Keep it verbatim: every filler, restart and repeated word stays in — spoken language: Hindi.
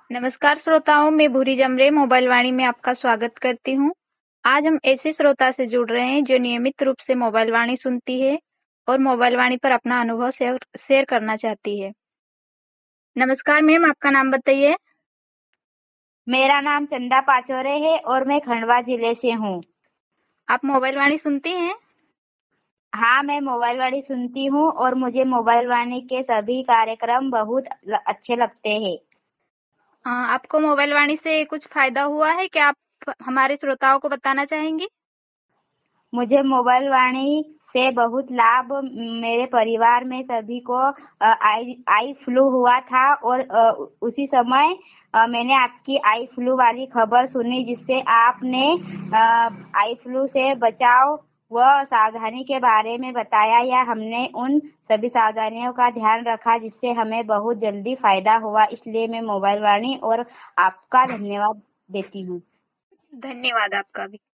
नमस्कार श्रोताओं, मैं भूरी जमरे मोबाइल वाणी में आपका स्वागत करती हूँ। आज हम ऐसे श्रोता से जुड़ रहे हैं जो नियमित रूप से मोबाइल वाणी सुनती है और मोबाइल वाणी पर अपना अनुभव शेयर शेयर करना चाहती है। नमस्कार मैम, आपका नाम बताइए। मेरा नाम चंदा पाचोरे है और मैं खंडवा जिले से हूँ। आप मोबाइल वाणी सुनती हैं? हाँ, मैं मोबाइल वाणी सुनती हूँ और मुझे मोबाइल वाणी के सभी कार्यक्रम बहुत ल- अच्छे लगते हैं। आ, आपको मोबाइल वाणी से कुछ फायदा हुआ है क्या? आप हमारे श्रोताओं को बताना चाहेंगी? मुझे मोबाइल वाणी से बहुत लाभ, मेरे परिवार में सभी को अ, आई आई फ्लू हुआ था और अ, उसी समय अ, मैंने आपकी आई फ्लू वाली खबर सुनी, जिससे आपने अ, आई फ्लू से बचाव व सावधानी के बारे में बताया, या हमने उन सभी सावधानियों का ध्यान रखा जिससे हमें बहुत जल्दी फायदा हुआ। इसलिए मैं मोबाइल वाणी और आपका धन्यवाद देती हूँ। धन्यवाद आपका भी।